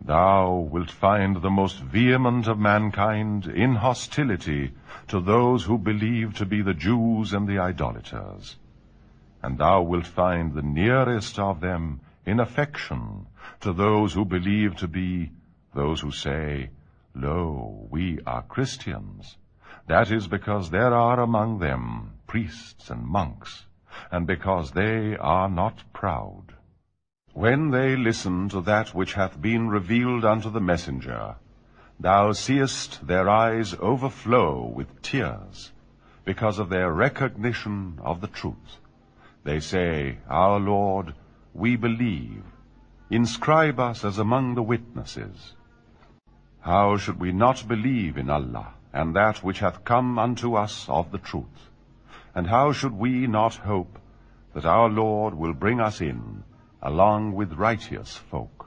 Thou wilt find the most vehement of mankind in hostility to those who believe to be the Jews and the idolaters. And thou wilt find the nearest of them in affection to those who believe to be those who say, Lo, we are Christians. That is because there are among them priests and monks, and because they are not proud. When they listen to that which hath been revealed unto the messenger, thou seest their eyes overflow with tears, because of their recognition of the truth. They say, Our Lord, we believe. Inscribe us as among the witnesses. How should we not believe in Allah, and that which hath come unto us of the truth? And how should we not hope that our Lord will bring us in, along with righteous folk?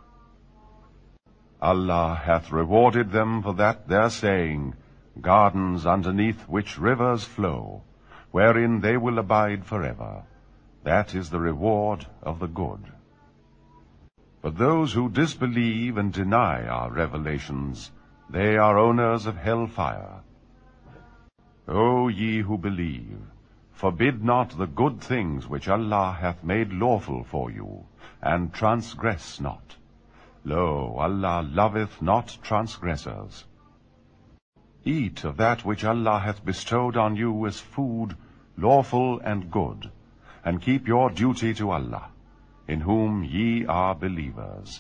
Allah hath rewarded them for that their saying, Gardens underneath which rivers flow, wherein they will abide forever. That is the reward of the good. But those who disbelieve and deny our revelations, they are owners of hell-fire. O ye who believe, forbid not the good things which Allah hath made lawful for you, and transgress not. Lo, Allah loveth not transgressors. Eat of that which Allah hath bestowed on you as food, lawful and good, and keep your duty to Allah, in whom ye are believers.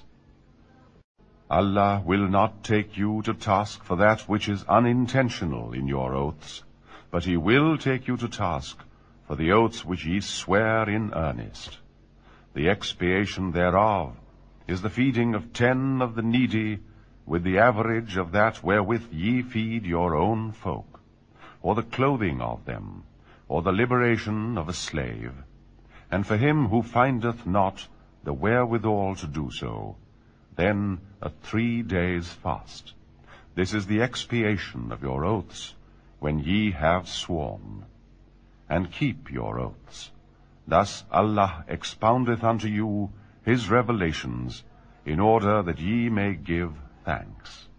Allah will not take you to task for that which is unintentional in your oaths, but He will take you to task for the oaths which ye swear in earnest. The expiation thereof is the feeding of 10 of the needy with the average of that wherewith ye feed your own folk, or the clothing of them, or the liberation of a slave, and for him who findeth not the wherewithal to do so, then a 3 days' fast. This is the expiation of your oaths, when ye have sworn. And keep your oaths. Thus Allah expoundeth unto you His revelations, in order that ye may give thanks.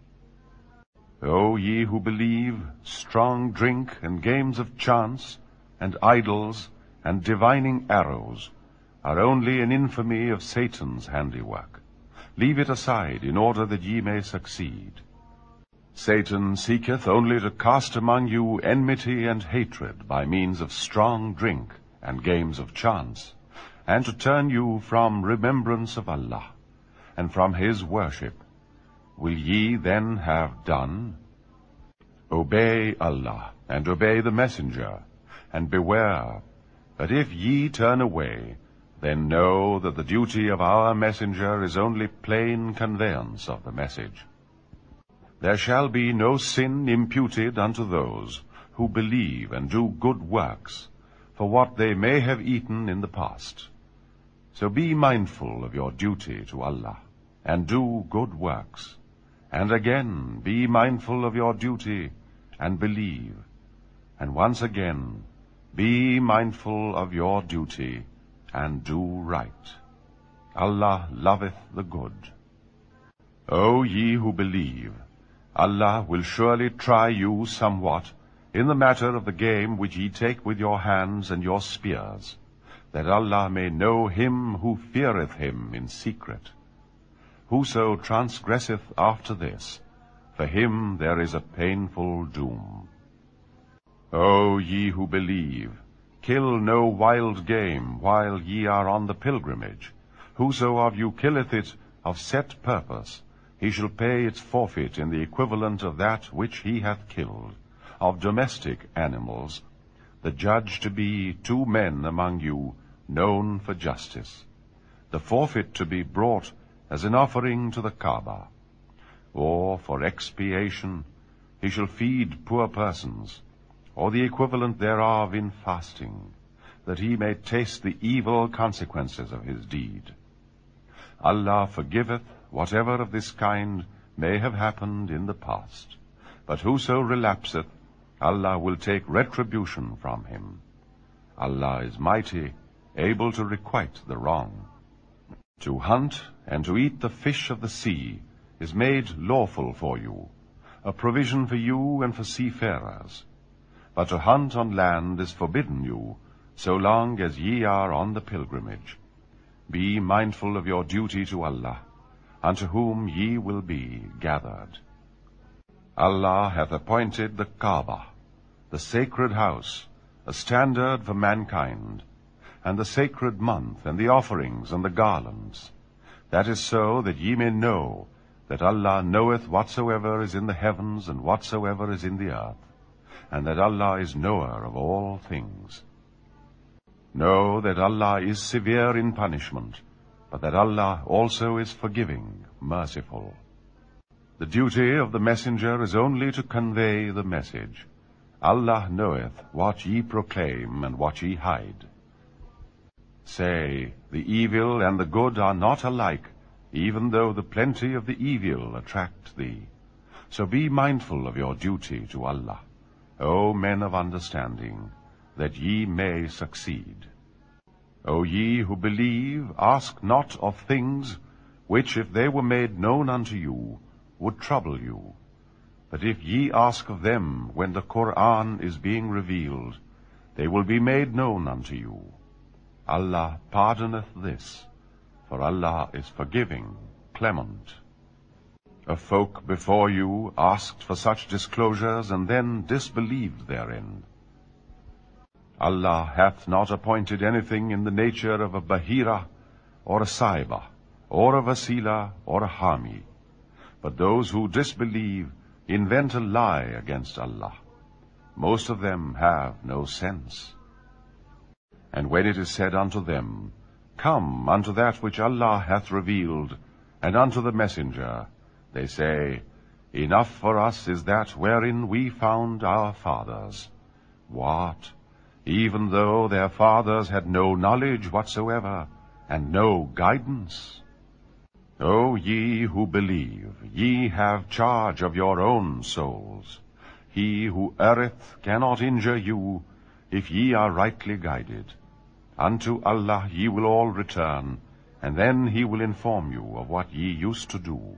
O ye who believe, strong drink and games of chance, and idols, and divining arrows, are only an infamy of Satan's handiwork. Leave it aside, in order that ye may succeed. Satan seeketh only to cast among you enmity and hatred by means of strong drink and games of chance, and to turn you from remembrance of Allah, and from His worship. Will ye then have done? Obey Allah, and obey the messenger, and beware that if ye turn away, then know that the duty of our messenger is only plain conveyance of the message. There shall be no sin imputed unto those who believe and do good works, for what they may have eaten in the past. So be mindful of your duty to Allah, and do good works. And again be mindful of your duty, and believe. And once again, be mindful of your duty, and do right. Allah loveth the good. O ye who believe, Allah will surely try you somewhat in the matter of the game which ye take with your hands and your spears, that Allah may know him who feareth Him in secret. Whoso transgresseth after this, for him there is a painful doom. O ye who believe, kill no wild game while ye are on the pilgrimage. Whoso of you killeth it of set purpose, he shall pay its forfeit in the equivalent of that which he hath killed. Of domestic animals, the judge to be 2 men among you, known for justice. The forfeit to be brought as an offering to the Kaaba. Or for expiation, he shall feed poor persons, or the equivalent thereof in fasting, that he may taste the evil consequences of his deed. Allah forgiveth whatever of this kind may have happened in the past, but whoso relapseth, Allah will take retribution from him. Allah is mighty, able to requite the wrong. To hunt and to eat the fish of the sea is made lawful for you, a provision for you and for seafarers. But to hunt on land is forbidden you, so long as ye are on the pilgrimage. Be mindful of your duty to Allah, unto whom ye will be gathered. Allah hath appointed the Kaaba, the sacred house, a standard for mankind, and the sacred month, and the offerings, and the garlands. That is so that ye may know that Allah knoweth whatsoever is in the heavens and whatsoever is in the earth, and that Allah is knower of all things. Know that Allah is severe in punishment, but that Allah also is forgiving, merciful. The duty of the messenger is only to convey the message. Allah knoweth what ye proclaim and what ye hide. Say, the evil and the good are not alike, even though the plenty of the evil attract thee. So be mindful of your duty to Allah, O men of understanding, that ye may succeed. O ye who believe, ask not of things which, if they were made known unto you, would trouble you. But if ye ask of them when the Qur'an is being revealed, they will be made known unto you. Allah pardoneth this, for Allah is forgiving, clement. A folk before you asked for such disclosures, and then disbelieved therein. Allah hath not appointed anything in the nature of a Bahira, or a Saiba, or a Vasila, or a Hami. But those who disbelieve invent a lie against Allah. Most of them have no sense. And when it is said unto them, Come unto that which Allah hath revealed, and unto the messenger, they say, Enough for us is that wherein we found our fathers. What? Even though their fathers had no knowledge whatsoever, and no guidance? O ye who believe, ye have charge of your own souls. He who erreth cannot injure you, if ye are rightly guided. Unto Allah ye will all return, and then he will inform you of what ye used to do.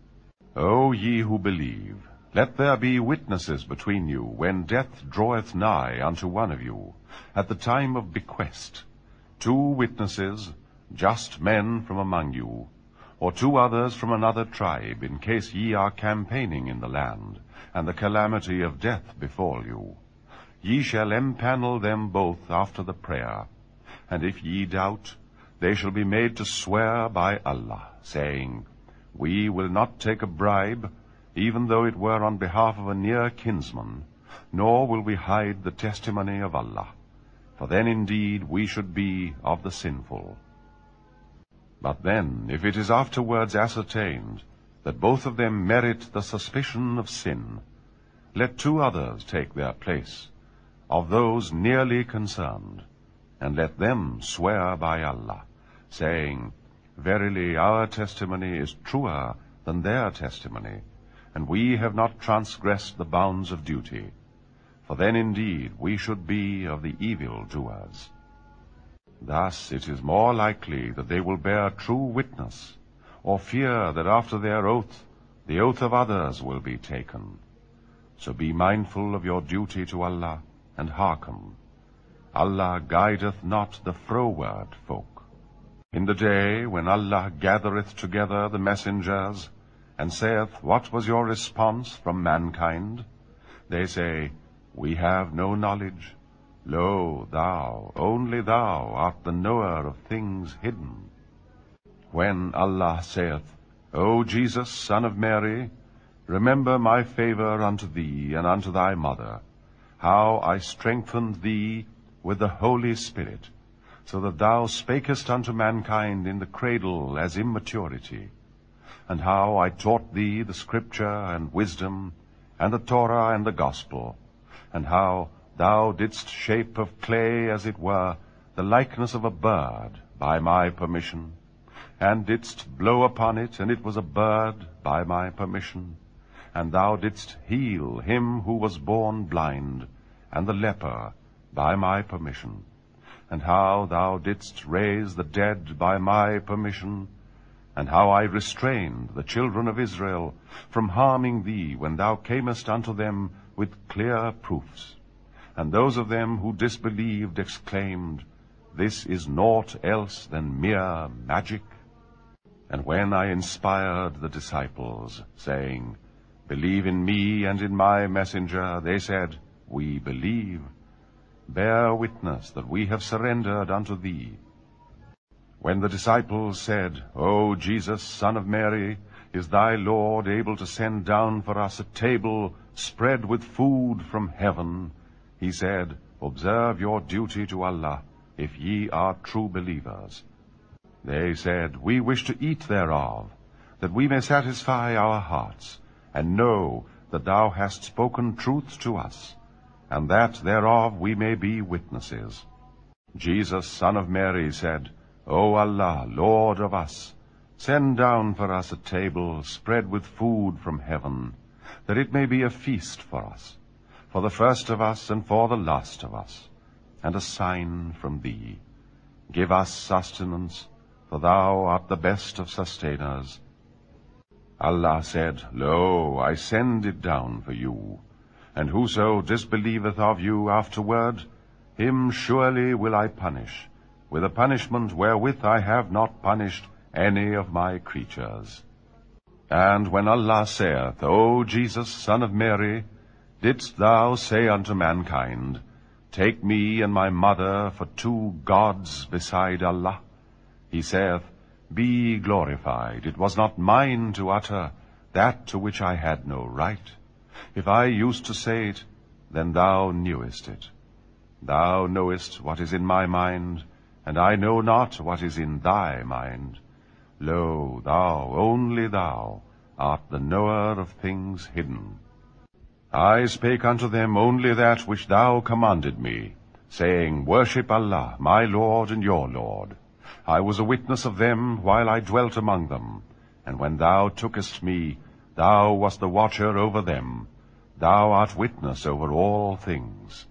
O ye who believe, let there be witnesses between you when death draweth nigh unto one of you, at the time of bequest. 2 witnesses, just men from among you, or 2 others from another tribe, in case ye are campaigning in the land, and the calamity of death befall you. Ye shall empanel them both after the prayer, and if ye doubt, they shall be made to swear by Allah, saying, We will not take a bribe, even though it were on behalf of a near kinsman, nor will we hide the testimony of Allah, for then indeed we should be of the sinful. But then, if it is afterwards ascertained that both of them merit the suspicion of sin, let 2 others take their place, of those nearly concerned, and let them swear by Allah, saying, Verily our testimony is truer than their testimony, and we have not transgressed the bounds of duty, for then indeed we should be of the evil doers. Thus it is more likely that they will bear true witness, or fear that after their oath the oath of others will be taken. So be mindful of your duty to Allah, and hearken. Allah guideth not the froward folk. In the day when Allah gathereth together the messengers, and saith, What was your response from mankind? They say, We have no knowledge. Lo, thou, only thou, art the knower of things hidden. When Allah saith, O Jesus, son of Mary, remember my favor unto thee and unto thy mother, how I strengthened thee with the Holy Spirit, so that thou spakest unto mankind in the cradle as immaturity, and how I taught thee the scripture and wisdom, and the Torah and the gospel, and how thou didst shape of clay, as it were, the likeness of a bird, by my permission, and didst blow upon it, and it was a bird, by my permission, and thou didst heal him who was born blind, and the leper, by my permission, and how thou didst raise the dead by my permission, and how I restrained the children of Israel from harming thee when thou camest unto them with clear proofs. And those of them who disbelieved exclaimed, This is naught else than mere magic. And when I inspired the disciples, saying, Believe in me and in my messenger, they said, We believe. Bear witness that we have surrendered unto thee. When the disciples said, O Jesus, Son of Mary, is thy Lord able to send down for us a table spread with food from heaven? He said, Observe your duty to Allah, if ye are true believers. They said, We wish to eat thereof, that we may satisfy our hearts, and know that thou hast spoken truth to us, and that thereof we may be witnesses. Jesus, Son of Mary, said, O Allah, Lord of us, send down for us a table spread with food from heaven, that it may be a feast for us, for the first of us and for the last of us, and a sign from thee. Give us sustenance, for thou art the best of sustainers. Allah said, Lo, I send it down for you, and whoso disbelieveth of you afterward, him surely will I punish, with a punishment wherewith I have not punished any of my creatures. And when Allah saith, O Jesus, Son of Mary, didst thou say unto mankind, Take me and my mother for two gods beside Allah? He saith, Be glorified, it was not mine to utter that to which I had no right. If I used to say it, then thou knewest it. Thou knowest what is in my mind, and I know not what is in thy mind. Lo, thou, only thou, art the knower of things hidden. I spake unto them only that which thou commanded me, saying, Worship Allah, my Lord and your Lord. I was a witness of them while I dwelt among them, and when thou tookest me, thou wast the watcher over them. Thou art witness over all things.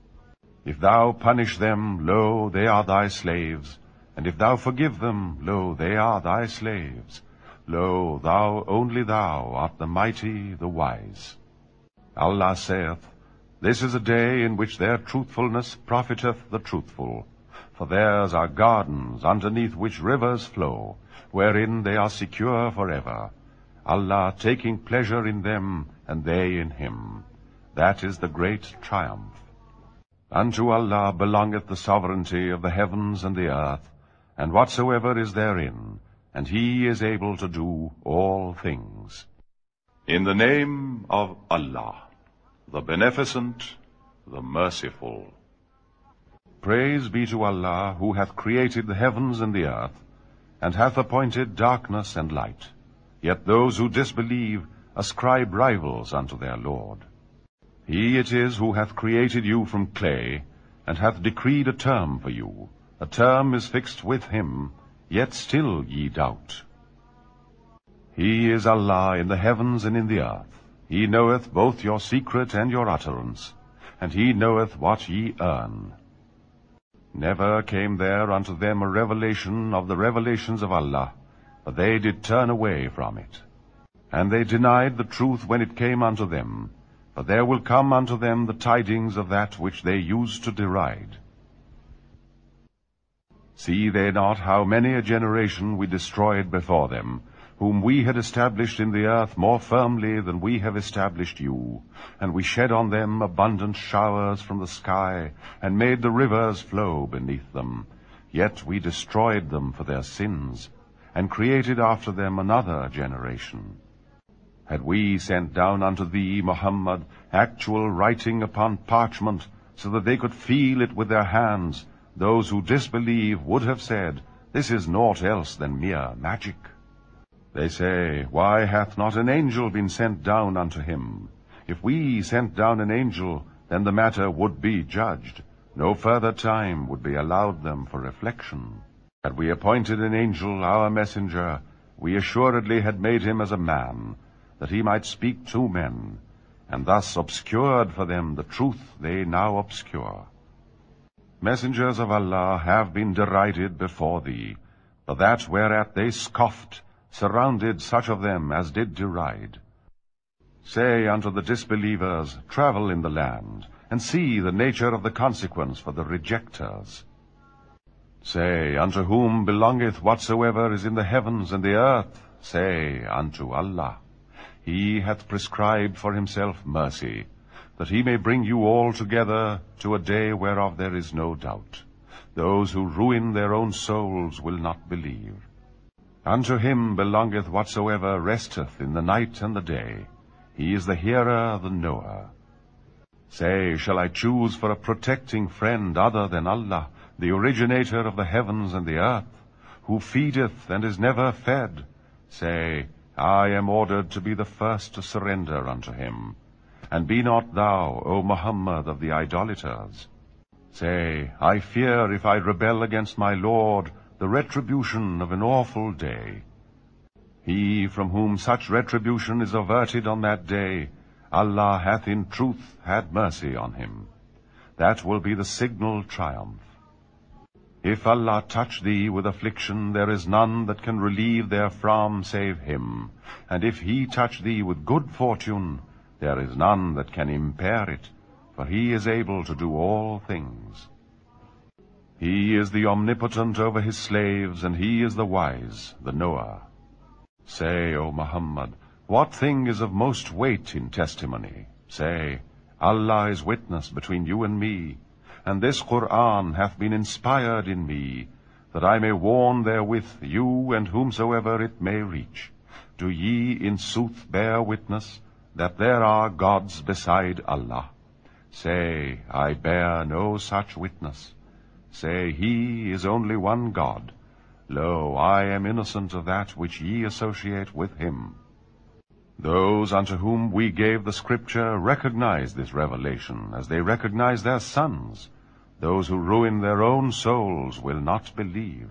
If thou punish them, lo, they are thy slaves, and if thou forgive them, lo, they are thy slaves. Lo, thou, only thou, art the mighty, the wise. Allah saith, This is a day in which their truthfulness profiteth the truthful, for theirs are gardens underneath which rivers flow, wherein they are secure forever. Allah taking pleasure in them, and they in him. That is the great triumph. Unto Allah belongeth the sovereignty of the heavens and the earth, and whatsoever is therein, and he is able to do all things. In the name of Allah, the Beneficent, the Merciful. Praise be to Allah, who hath created the heavens and the earth, and hath appointed darkness and light. Yet those who disbelieve ascribe rivals unto their Lord. He it is who hath created you from clay, and hath decreed a term for you. A term is fixed with him, yet still ye doubt. He is Allah in the heavens and in the earth. He knoweth both your secret and your utterance, and he knoweth what ye earn. Never came there unto them a revelation of the revelations of Allah, but they did turn away from it. And they denied the truth when it came unto them, but there will come unto them the tidings of that which they used to deride. See they not how many a generation we destroyed before them, whom we had established in the earth more firmly than we have established you, and we shed on them abundant showers from the sky, and made the rivers flow beneath them. Yet we destroyed them for their sins, and created after them another generation. Had we sent down unto thee, Muhammad, actual writing upon parchment, so that they could feel it with their hands, those who disbelieve would have said, This is naught else than mere magic. They say, Why hath not an angel been sent down unto him? If we sent down an angel, then the matter would be judged. No further time would be allowed them for reflection. Had we appointed an angel, our messenger, we assuredly had made him as a man, that he might speak to men, and thus obscured for them the truth they now obscure. Messengers of Allah have been derided before thee, for that whereat they scoffed, surrounded such of them as did deride. Say unto the disbelievers, Travel in the land, and see the nature of the consequence for the rejecters. Say, unto whom belongeth whatsoever is in the heavens and the earth? Say, unto Allah. He hath prescribed for himself mercy, that he may bring you all together to a day whereof there is no doubt. Those who ruin their own souls will not believe. Unto him belongeth whatsoever resteth in the night and the day. He is the hearer, the knower. Say, shall I choose for a protecting friend other than Allah, the originator of the heavens and the earth, who feedeth and is never fed? Say, I am ordered to be the first to surrender unto him. And be not thou, O Muhammad, of the idolaters. Say, I fear if I rebel against my Lord, the retribution of an awful day. He from whom such retribution is averted on that day, Allah hath in truth had mercy on him. That will be the signal triumph. If Allah touch thee with affliction, there is none that can relieve therefrom save him. And if he touch thee with good fortune, there is none that can impair it, for he is able to do all things. He is the omnipotent over his slaves, and he is the wise, the knower. Say, O Muhammad, what thing is of most weight in testimony? Say, Allah is witness between you and me, and this Qur'an hath been inspired in me, that I may warn therewith you and whomsoever it may reach. Do ye in sooth bear witness that there are gods beside Allah? Say, I bear no such witness. Say, he is only one God. Lo, I am innocent of that which ye associate with him. Those unto whom we gave the Scripture recognize this revelation, as they recognize their sons. Those who ruin their own souls will not believe.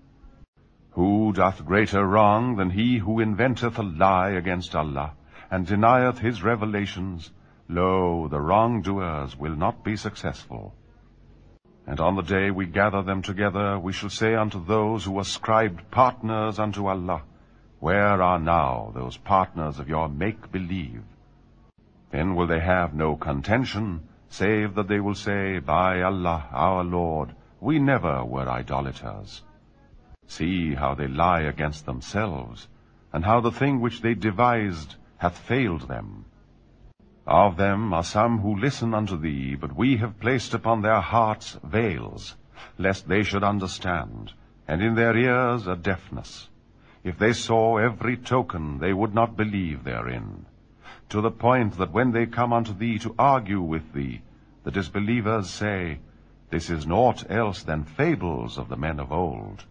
Who doth greater wrong than he who inventeth a lie against Allah, and denieth his revelations? Lo, the wrongdoers will not be successful. And on the day we gather them together, we shall say unto those who ascribed partners unto Allah, Where are now those partners of your make-believe? Then will they have no contention, save that they will say, By Allah, our Lord, we never were idolaters. See how they lie against themselves, and how the thing which they devised hath failed them. Of them are some who listen unto thee, but we have placed upon their hearts veils, lest they should understand, and in their ears a deafness. If they saw every token, they would not believe therein. To the point that when they come unto thee to argue with thee, the disbelievers say, This is naught else than fables of the men of old.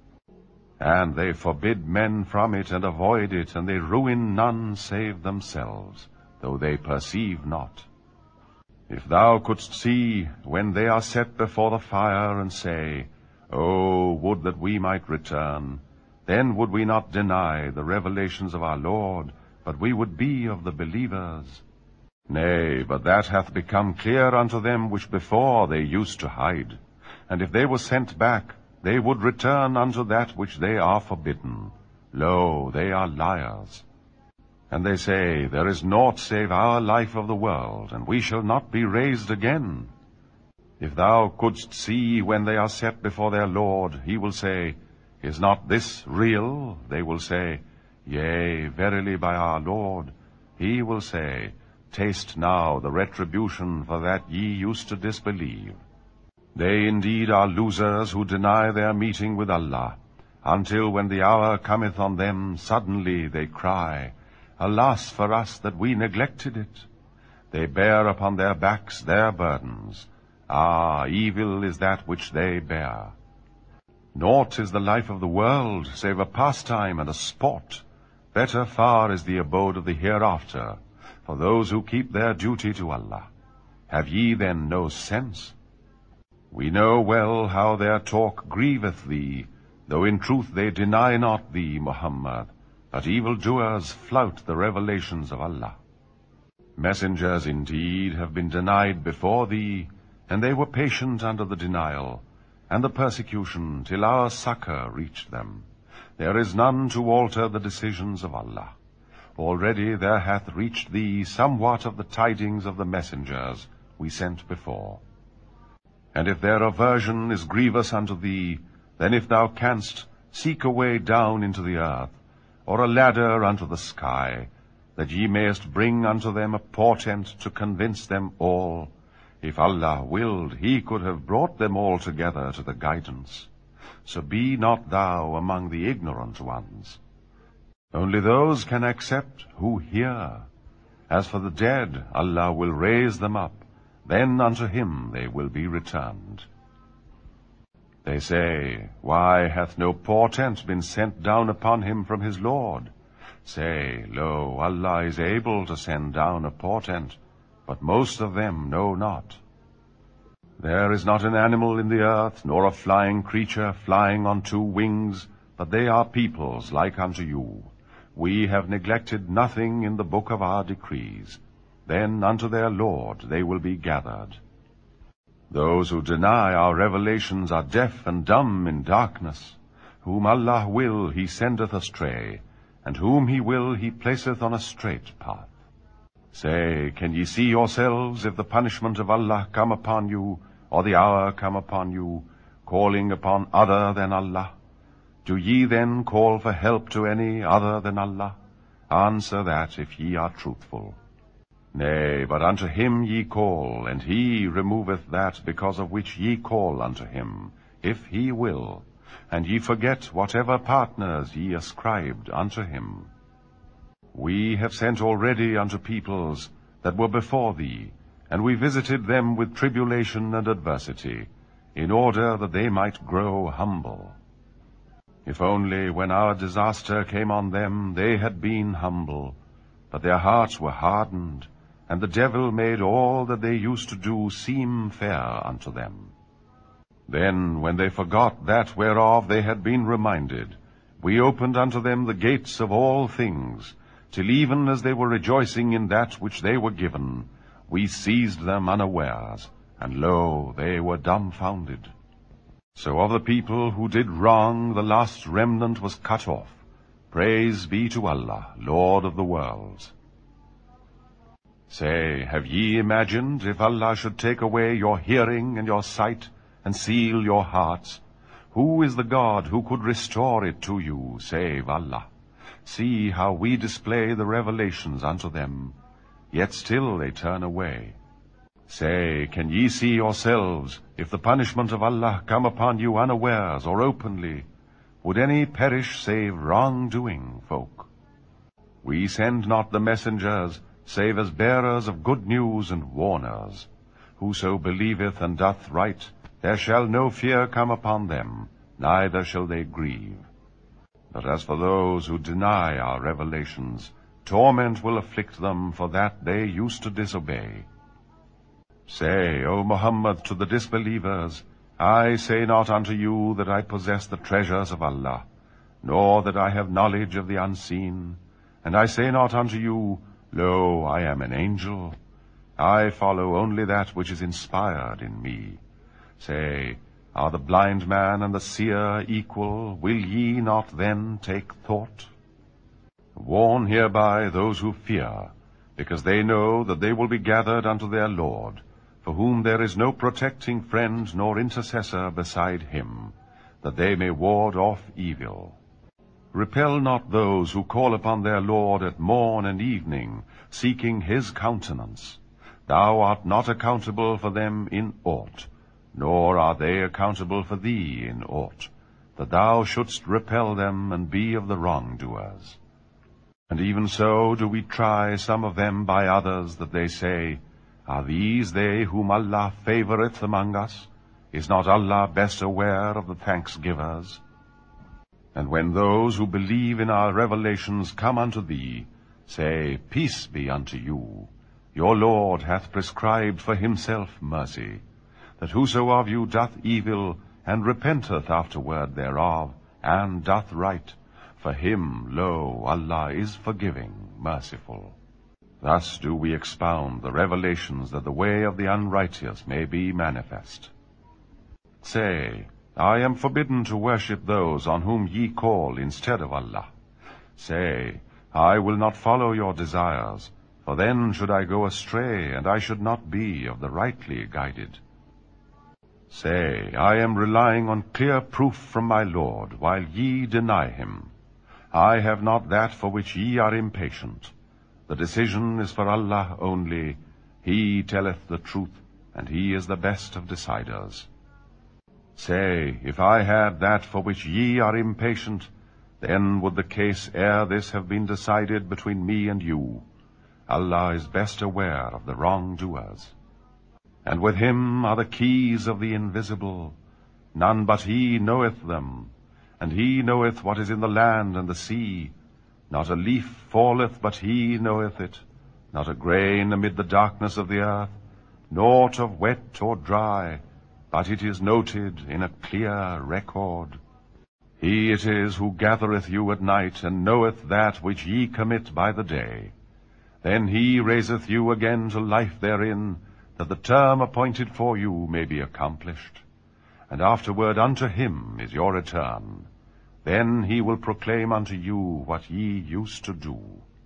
And they forbid men from it and avoid it, and they ruin none save themselves, though they perceive not. If thou couldst see when they are set before the fire, and say, Oh, would that we might return, then would we not deny the revelations of our Lord, but we would be of the believers. Nay, but that hath become clear unto them which before they used to hide. And if they were sent back, they would return unto that which they are forbidden. Lo, they are liars. And they say, There is naught save our life of the world, and we shall not be raised again. If thou couldst see when they are set before their Lord, he will say, Is not this real? They will say, Yea, verily by our Lord. He will say, Taste now the retribution for that ye used to disbelieve. They indeed are losers who deny their meeting with Allah, until when the hour cometh on them, suddenly they cry, Alas for us that we neglected it. They bear upon their backs their burdens. Ah, evil is that which they bear. Naught is the life of the world, save a pastime and a sport. Better far is the abode of the hereafter, for those who keep their duty to Allah. Have ye then no sense? We know well how their talk grieveth thee, though in truth they deny not thee, Muhammad, but evildoers flout the revelations of Allah. Messengers indeed have been denied before thee, and they were patient under the denial, and the persecution, till our succor reached them. There is none to alter the decisions of Allah. Already there hath reached thee somewhat of the tidings of the messengers we sent before. And if their aversion is grievous unto thee, then if thou canst, seek a way down into the earth, or a ladder unto the sky, that ye mayest bring unto them a portent to convince them all. If Allah willed, he could have brought them all together to the guidance. So be not thou among the ignorant ones. Only those can accept who hear. As for the dead, Allah will raise them up, then unto him they will be returned. They say, Why hath no portent been sent down upon him from his Lord? Say, Lo, Allah is able to send down a portent, but most of them know not. There is not an animal in the earth, nor a flying creature flying on 2 wings, but they are peoples like unto you. We have neglected nothing in the book of our decrees. Then unto their Lord they will be gathered. Those who deny our revelations are deaf and dumb in darkness. Whom Allah will, he sendeth astray, and whom he will, he placeth on a straight path. Say, can ye see yourselves if the punishment of Allah come upon you, or the hour come upon you, calling upon other than Allah? Do ye then call for help to any other than Allah? Answer that if ye are truthful. Nay, but unto him ye call, and he removeth that because of which ye call unto him, if he will, and ye forget whatever partners ye ascribed unto him. We have sent already unto peoples that were before thee, and we visited them with tribulation and adversity, in order that they might grow humble. If only when our disaster came on them they had been humble, but their hearts were hardened, and the devil made all that they used to do seem fair unto them. Then, when they forgot that whereof they had been reminded, we opened unto them the gates of all things, till even as they were rejoicing in that which they were given, we seized them unawares, and lo, they were dumbfounded. So of the people who did wrong, the last remnant was cut off. Praise be to Allah, Lord of the worlds. Say, have ye imagined if Allah should take away your hearing and your sight, and seal your hearts? Who is the God who could restore it to you, save Allah? See how we display the revelations unto them, yet still they turn away. Say, can ye see yourselves, if the punishment of Allah come upon you unawares or openly? Would any perish save wrong-doing folk? We send not the messengers, save as bearers of good news and warners. Whoso believeth and doth right, there shall no fear come upon them, neither shall they grieve. But as for those who deny our revelations, torment will afflict them for that they used to disobey. Say, O Muhammad, to the disbelievers, I say not unto you that I possess the treasures of Allah, nor that I have knowledge of the unseen. And I say not unto you, Lo, I am an angel. I follow only that which is inspired in me. Say, are the blind man and the seer equal? Will ye not then take thought? Warn hereby those who fear, because they know that they will be gathered unto their Lord, for whom there is no protecting friend nor intercessor beside him, that they may ward off evil. Repel not those who call upon their Lord at morn and evening, seeking his countenance. Thou art not accountable for them in aught, nor are they accountable for thee in aught, that thou shouldst repel them and be of the wrongdoers. And even so do we try some of them by others, that they say, Are these they whom Allah favoureth among us? Is not Allah best aware of the thanksgivers? And when those who believe in our revelations come unto thee, say, Peace be unto you. Your Lord hath prescribed for himself mercy, that whoso of you doth evil, and repenteth afterward thereof, and doth right, for him, lo, Allah is forgiving, merciful. Thus do we expound the revelations, that the way of the unrighteous may be manifest. Say, I am forbidden to worship those on whom ye call instead of Allah. Say, I will not follow your desires, for then should I go astray, and I should not be of the rightly guided. Say, I am relying on clear proof from my Lord, while ye deny him. I have not that for which ye are impatient. The decision is for Allah only. He telleth the truth, and he is the best of deciders. Say, if I had that for which ye are impatient, then would the case ere this have been decided between me and you. Allah is best aware of the wrongdoers. And with him are the keys of the invisible. None but he knoweth them, and he knoweth what is in the land and the sea. Not a leaf falleth but he knoweth it, not a grain amid the darkness of the earth, naught of wet or dry, but it is noted in a clear record. He it is who gathereth you at night, and knoweth that which ye commit by the day. Then he raiseth you again to life therein, that the term appointed for you may be accomplished. And afterward unto him is your return. Then he will proclaim unto you what ye used to do.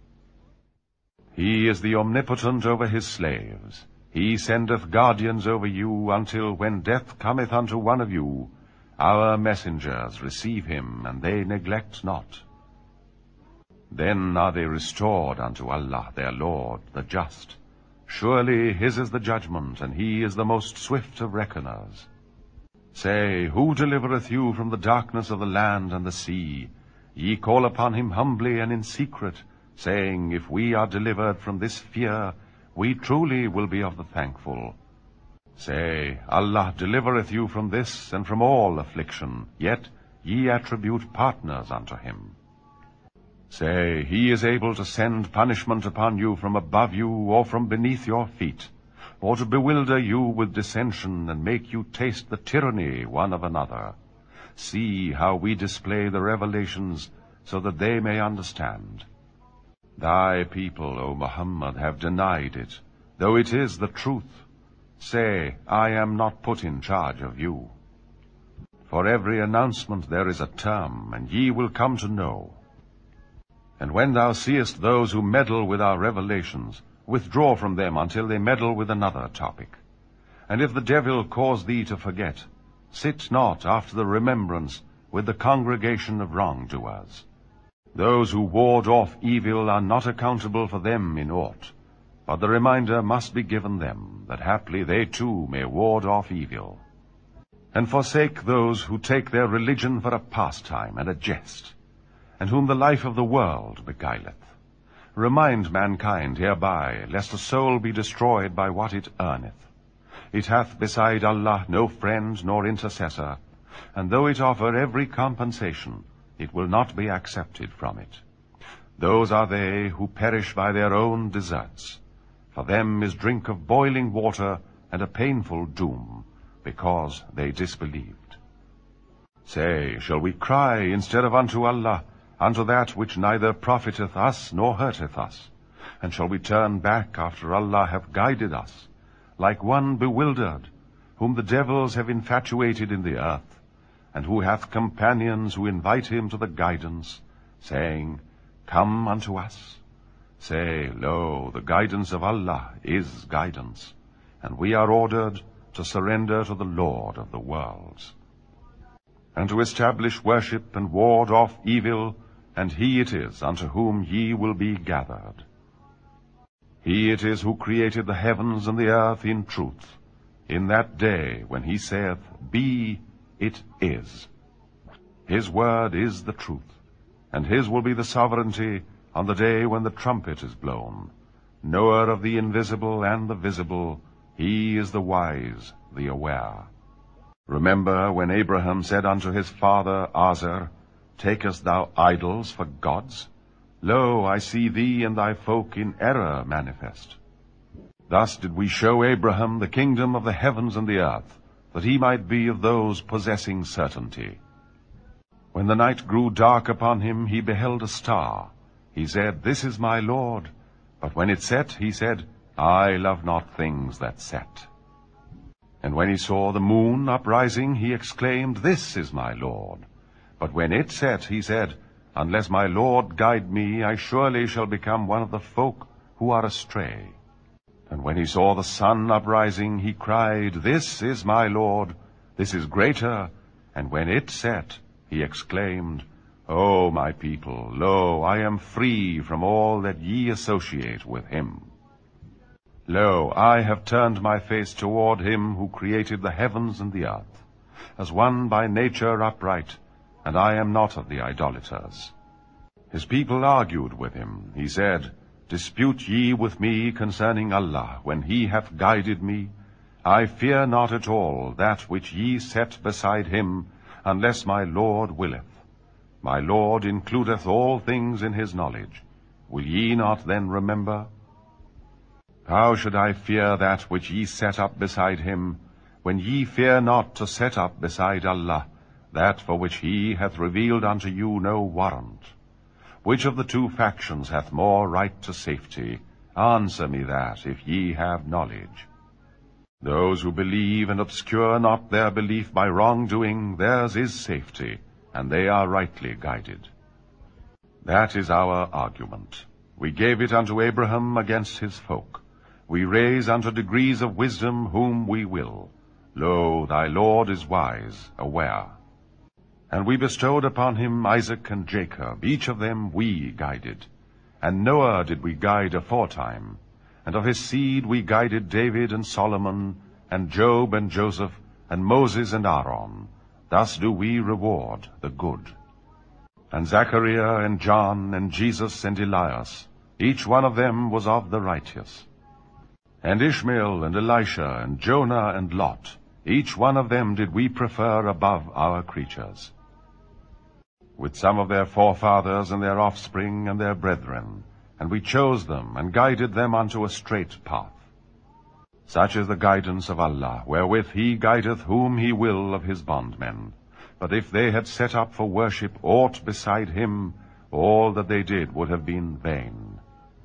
He is the omnipotent over his slaves. He sendeth guardians over you, until when death cometh unto one of you, our messengers receive him, and they neglect not. Then are they restored unto Allah their Lord, the just. Surely his is the judgment, and he is the most swift of reckoners. Say, who delivereth you from the darkness of the land and the sea? Ye call upon him humbly and in secret, saying, if we are delivered from this fear, we truly will be of the thankful. Say, Allah delivereth you from this and from all affliction, yet ye attribute partners unto him. Say, he is able to send punishment upon you from above you or from beneath your feet, or to bewilder you with dissension and make you taste the tyranny one of another. See how we display the revelations so that they may understand. Thy people, O Muhammad, have denied it, though it is the truth. Say, I am not put in charge of you. For every announcement there is a term, and ye will come to know. And when thou seest those who meddle with our revelations, withdraw from them until they meddle with another topic. And if the devil cause thee to forget, sit not after the remembrance with the congregation of wrongdoers. Those who ward off evil are not accountable for them in aught, but the reminder must be given them, that haply they too may ward off evil. And forsake those who take their religion for a pastime and a jest, and whom the life of the world beguileth. Remind mankind hereby, lest a soul be destroyed by what it earneth. It hath beside Allah no friend nor intercessor, and though it offer every compensation, it will not be accepted from it. Those are they who perish by their own deserts. For them is drink of boiling water and a painful doom, because they disbelieved. Say, shall we cry instead of unto Allah, unto that which neither profiteth us nor hurteth us? And shall we turn back after Allah hath guided us, like one bewildered, whom the devils have infatuated in the earth, and who hath companions who invite him to the guidance, saying, Come unto us? Say, lo, the guidance of Allah is guidance, and we are ordered to surrender to the Lord of the worlds, and to establish worship and ward off evil, and he it is unto whom ye will be gathered. He it is who created the heavens and the earth in truth, in that day when he saith, Be, it is. His word is the truth, and his will be the sovereignty on the day when the trumpet is blown. Knower of the invisible and the visible, he is the wise, the aware. Remember when Abraham said unto his father Azar, Takest thou idols for gods? Lo, I see thee and thy folk in error manifest. Thus did we show Abraham the kingdom of the heavens and the earth, that he might be of those possessing certainty. When the night grew dark upon him, he beheld a star. He said, This is my Lord. But when it set, he said, I love not things that set. And when he saw the moon uprising, he exclaimed, "This is my Lord." But when it set, he said, "Unless my Lord guide me, I surely shall become one of the folk who are astray." And when he saw the sun uprising, he cried, "This is my Lord, this is greater." And when it set, he exclaimed, "O my people, lo, I am free from all that ye associate with him. Lo, I have turned my face toward him who created the heavens and the earth, as one by nature upright, and I am not of the idolaters." His people argued with him. He said, "Dispute ye with me concerning Allah, when he hath guided me? I fear not at all that which ye set beside him, unless my Lord willeth. My Lord includeth all things in his knowledge. Will ye not then remember? How should I fear that which ye set up beside him, when ye fear not to set up beside Allah that for which he hath revealed unto you no warrant? Which of the two factions hath more right to safety? Answer me that, if ye have knowledge. Those who believe and obscure not their belief by wrongdoing, theirs is safety, and they are rightly guided. That is our argument. We gave it unto Abraham against his folk. We raise unto degrees of wisdom whom we will. Lo, thy Lord is wise, aware. And we bestowed upon him Isaac and Jacob, each of them we guided. And Noah did we guide aforetime, and of his seed we guided David and Solomon, and Job and Joseph, and Moses and Aaron. Thus do we reward the good. And Zachariah and John and Jesus and Elias, each one of them was of the righteous. And Ishmael and Elisha and Jonah and Lot, each one of them did we prefer above our creatures. With some of their forefathers and their offspring and their brethren, and we chose them and guided them unto a straight path. Such is the guidance of Allah, wherewith he guideth whom he will of his bondmen. But if they had set up for worship aught beside him, all that they did would have been vain.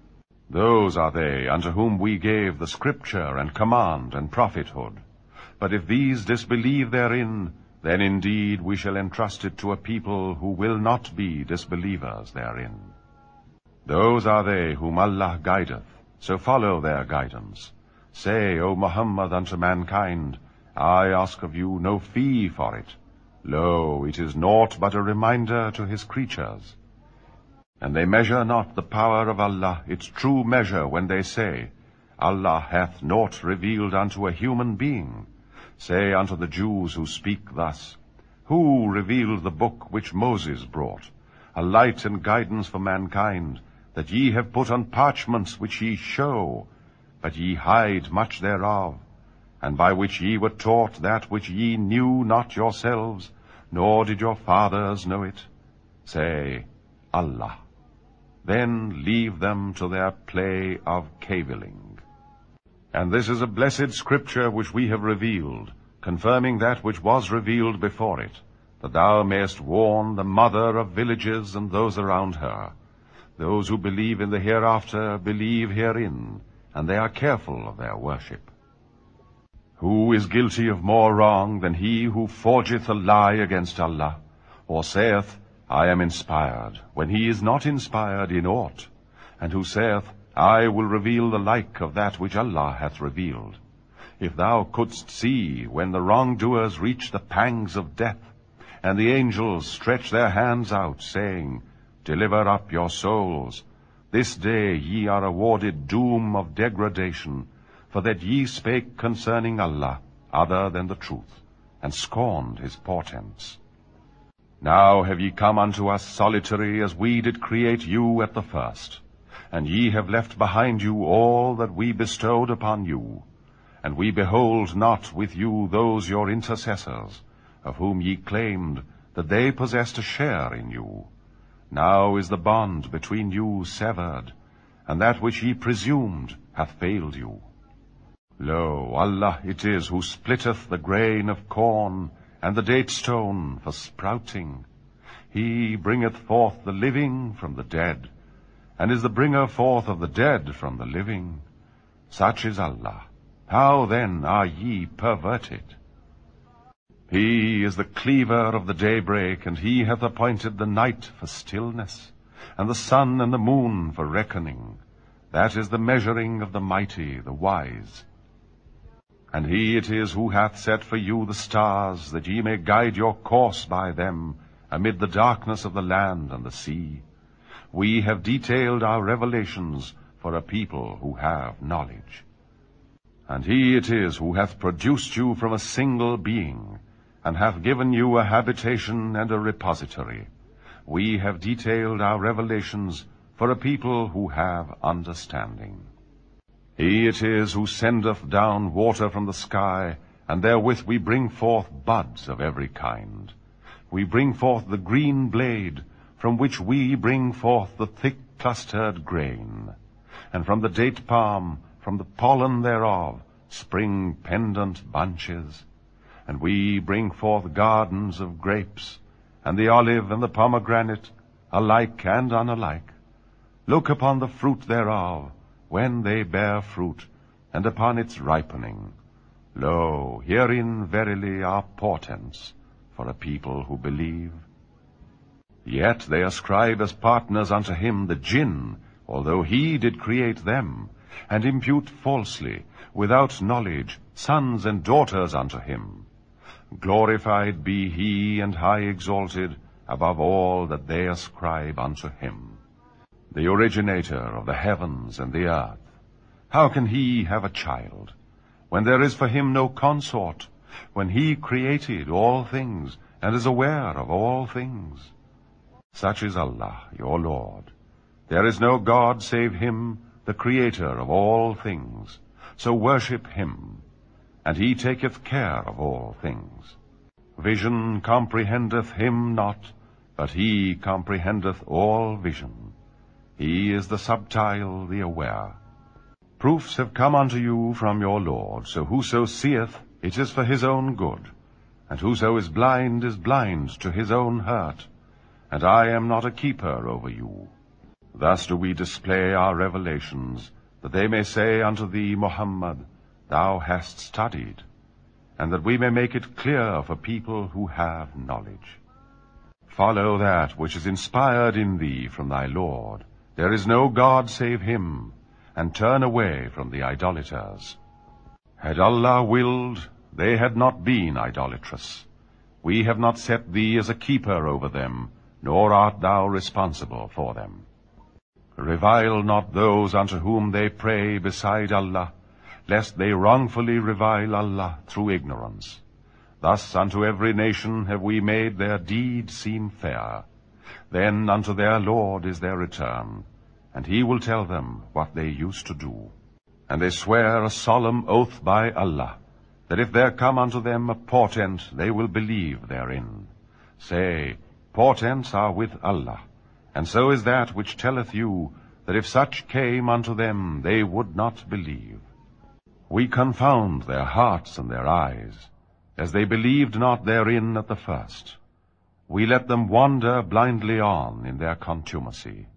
Those are they unto whom we gave the scripture and command and prophethood. But if these disbelieve therein, then indeed we shall entrust it to a people who will not be disbelievers therein. Those are they whom Allah guideth, so follow their guidance. Say, O Muhammad, unto mankind, I ask of you no fee for it. Lo, it is naught but a reminder to his creatures. And they measure not the power of Allah its true measure when they say, Allah hath naught revealed unto a human being. Say unto the Jews who speak thus, Who revealed the book which Moses brought, a light and guidance for mankind, that ye have put on parchments which ye show, but ye hide much thereof, and by which ye were taught that which ye knew not yourselves, nor did your fathers know it? Say, Allah. Then leave them to their play of cavilling. And this is a blessed scripture which we have revealed, confirming that which was revealed before it, that thou mayest warn the mother of villages and those around her. Those who believe in the hereafter believe herein, and they are careful of their worship. Who is guilty of more wrong than he who forgeth a lie against Allah, or saith, I am inspired, when he is not inspired in aught, and who saith, I will reveal the like of that which Allah hath revealed. If thou couldst see when the wrongdoers reach the pangs of death, and the angels stretch their hands out, saying, Deliver up your souls. This day ye are awarded doom of degradation, for that ye spake concerning Allah other than the truth, and scorned his portents. Now have ye come unto us solitary, as we did create you at the first, and ye have left behind you all that we bestowed upon you, and we behold not with you those your intercessors, of whom ye claimed that they possessed a share in you. Now is the bond between you severed, and that which ye presumed hath failed you. Lo, Allah it is who splitteth the grain of corn, and the date stone for sprouting. He bringeth forth the living from the dead, and is the bringer forth of the dead from the living. Such is Allah. How then are ye perverted? He is the cleaver of the daybreak, and he hath appointed the night for stillness, and the sun and the moon for reckoning. That is the measuring of the mighty, the wise. And he it is who hath set for you the stars, that ye may guide your course by them, amid the darkness of the land and the sea. We have detailed our revelations for a people who have knowledge. And he it is who hath produced you from a single being, and hath given you a habitation and a repository. We have detailed our revelations for a people who have understanding. He it is who sendeth down water from the sky, and therewith we bring forth buds of every kind. We bring forth the green blade, from which we bring forth the thick-clustered grain. And from the date palm, from the pollen thereof, spring pendant bunches. And we bring forth gardens of grapes, and the olive and the pomegranate, alike and unalike. Look upon the fruit thereof, when they bear fruit, and upon its ripening. Lo, herein verily are portents for a people who believe. Yet they ascribe as partners unto him the jinn, although he did create them, and impute falsely, without knowledge, sons and daughters unto him. Glorified be he, and high exalted, above all that they ascribe unto him. The originator of the heavens and the earth. How can he have a child, when there is for him no consort, when he created all things, and is aware of all things? Such is Allah, your Lord. There is no God save him, the creator of all things. So worship him, and he taketh care of all things. Vision comprehendeth him not, but he comprehendeth all vision. He is the subtile, the aware. Proofs have come unto you from your Lord, so whoso seeth, it is for his own good, and whoso is blind to his own hurt, and I am not a keeper over you. Thus do we display our revelations, that they may say unto thee, Muhammad, thou hast studied, and that we may make it clear for people who have knowledge. Follow that which is inspired in thee from thy Lord. There is no God save him, and turn away from the idolaters. Had Allah willed, they had not been idolatrous. We have not set thee as a keeper over them, nor art thou responsible for them. Revile not those unto whom they pray beside Allah, lest they wrongfully revile Allah through ignorance. Thus unto every nation have we made their deed seem fair. Then unto their Lord is their return, and he will tell them what they used to do. And they swear a solemn oath by Allah, that if there come unto them a portent, they will believe therein. Say, portents are with Allah, and so is that which telleth you, that if such came unto them, they would not believe. We confound their hearts and their eyes, as they believed not therein at the first. We let them wander blindly on in their contumacy.